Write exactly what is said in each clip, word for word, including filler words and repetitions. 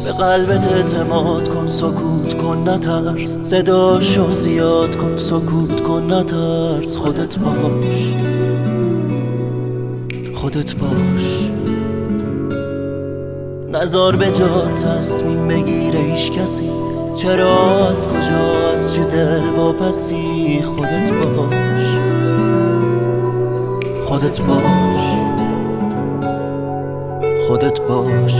به قلبت اعتماد کن، سکوت کن نترس، صداشو زیاد کن، سکوت کن نترس. خودت باش، خودت باش، نزار به جا تصمیم بگیره هیچ کسی. چرا، از کجا، از چه دل واپسی؟ خودت باش، خودت باش، خودت باش.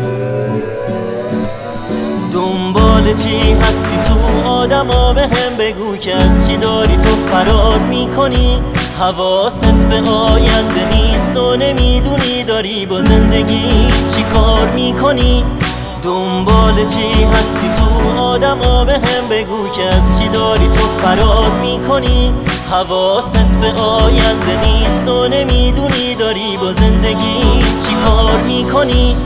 دنبال چی هستی تو آدما؟ به هم بگو که از چی داری تو فرار میکنی؟ حواست به آینده نیست و نمیدونی داری با زندگی چی کار میکنی. دنبال چی هستی تو آدما؟ به هم بگو که از چی داری تو فرار میکنی؟ حواست به آینده نیست و نمیدونی داری با زندگی چی کار میکنی.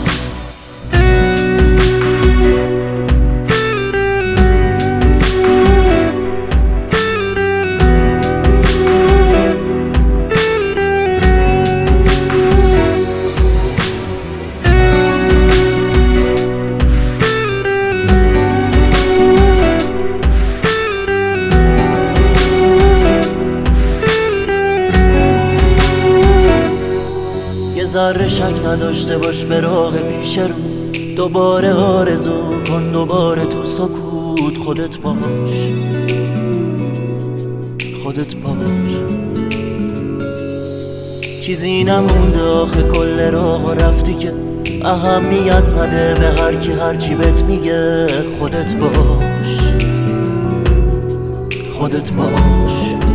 ذره شک نداشته باش به راه پیش رو، دوباره آرزو کن، دوباره تو سکوت. خودت باش، خودت باش، چیزی نمونده آخه کل راه رفتی که اهمیت نده به هر کی هر چی بهت میگه. خودت باش، خودت باش،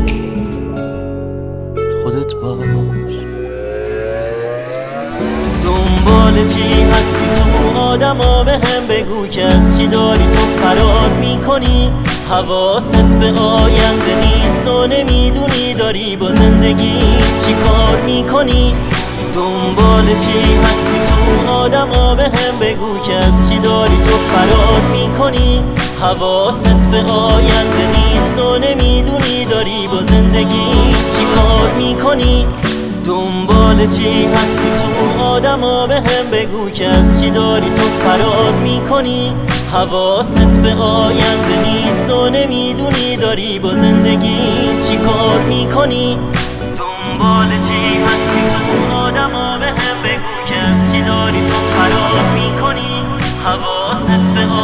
خودت باش. دنبال چی هستی تو آدما؟ به هم بگو که از چی داری تو فرار میکنی؟ حواست به آینده نیست و نمیدونی داری با زندگی چی کار میکنی. دنبال چی هستی تو آدما؟ به هم بگو که از چی داری تو فرار میکنی؟ حواست به آینده نیست و نمیدونی داری با زندگی چی کار میکنی. دنبال چی هستی تو آدما؟ به هم بگو که از چی داری تو فرار میکنی؟ حواست به آینده نیست و نمیدونی داری با زندگی چی کار میکنی. دنبال چی هستی تو آدما؟ به هم بگو که از چی داری تو فرار میکنی؟ حواست به